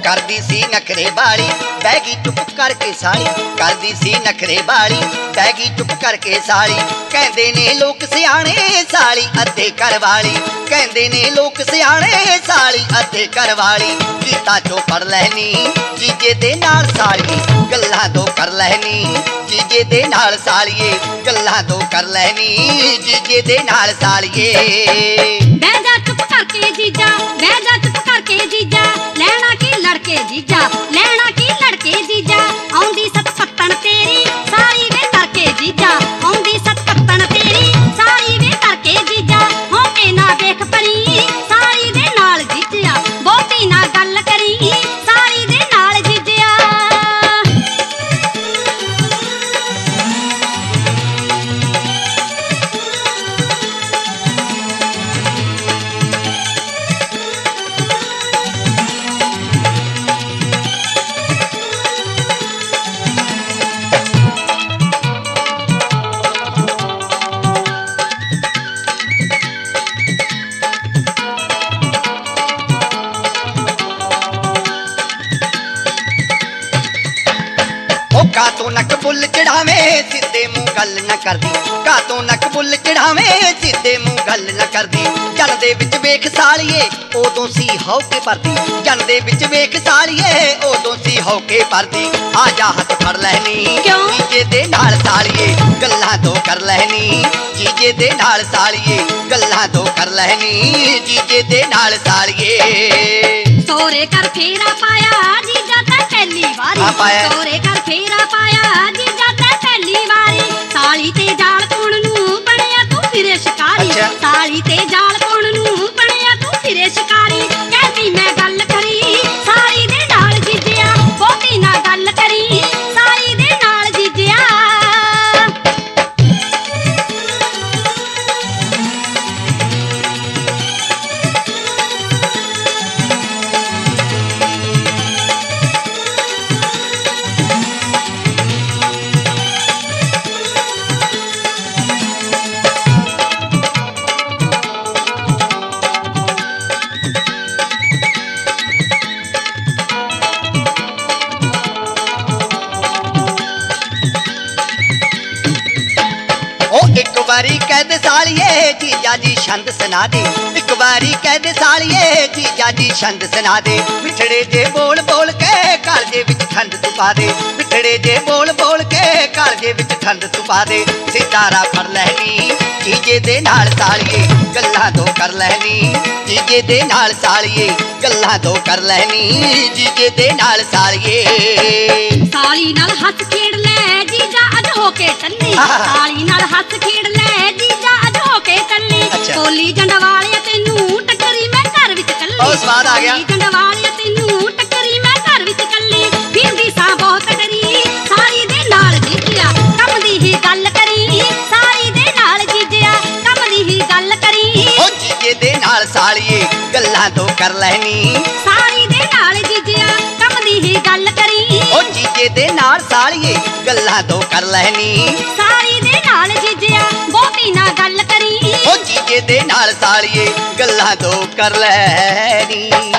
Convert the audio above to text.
करदी सी नखरे वाली बैगी चुप करके साली करदी सी नखरे वाली बैगी चुप करके साली कहंदे ने लोक सियाणे साली अद्धे घर वाली कहंदे ने लोक सियाणे साली अद्धे घर वाली गीता चो पढ़ लैनी जीजे दे नाल सालिए गल्लां दो कर लैनी जीजे दे नाल सालिए गल्लां दो कर लैनी जीजे दे नाल सालिए बह जा चुप करके जीजा बह जा चुप करके जीजा लैना की लड़के जीजा लैना की लड़के जीजा आउंदी सत पत्तन तेरी साली वे करके जीजा आउंदी सत पत्तन तेरी साली वे करके जीजा हो के ना देख परी साली दे नाल जीजिया बहुती ना गल करी साली दे नाल जीजिया कातों नक बुल चढ़ावे सीधे मुंह गल न करदी कातों नक बुल चढ़ावे सीधे मुंह गल न करदी जन दे विच वेख सालिए उदों सी हो के परदी जन दे विच वेख सालिए उदों सी हो के परदी आ जा हथ फड़ लैनी जीजे दे नाल सालिए गल्लां दो कर लैनी जीजे दे नाल सालिए गल्लां दो कर लैनी जीजे दे नाल सालिए सोरे कर फेरा पाया जीजा ते पहली वारी सोरे कर फेरा पाया जीजा ते पहली वारी साली ते जाल कुण नू बणिया तू फिरे शिकारी साली ते जाल कुण नू बणिया तू फिरे शिकारी कहती मैं गल करी साली दे नाल जीजिया बहुती ना गल करी साली दे नाल जीजिया एक बारी कह दे सालिए जीजा जी छंद सुना दे एक बारी कह दे सालिए जीजा जी छंद सुना दे बिछड़े जे बोल बोल के कालजे विच ठंड तू पा दे बिछड़े जे बोल बोल के कालजे विच ठंड तू पा दे सितारा फड़ लैनी जीजे दे नाल सालिए गल्लां दो कर लैनी जीजे दे नाल सालिए गल्लां दो कर लैनी जीजे दे नाल सालिए साली नाल हੱਥ खेड़ ले जीजा अज हो के टल्ली साली नाल हੱਥ खेड़ ले जीजा अज हो के टल्ली कोली जंडवालिया तेनू टकरी मैं घर विच कल्ली ओ स्वाद आ गया जंडवालिया तेनू टकरी मैं घर विच कल्ली फिरदी सा बहुत डरी साली दे नाल जीजिया कम दी ही गल करी साली दे नाल जीजिया कम दी ही गल करी ओ जीजे दे नाल सालिए गल्लां दो कर लैनी साली दे नाल जीजिया कम दी ही गल करी ओ जीजे दे नाल सालिए गल्लां दो कर लैनी साली दे नाल जीजिया बहुती ना गल करी ओ जीजे दे नाल सालिए गल्लां दो कर लैनी।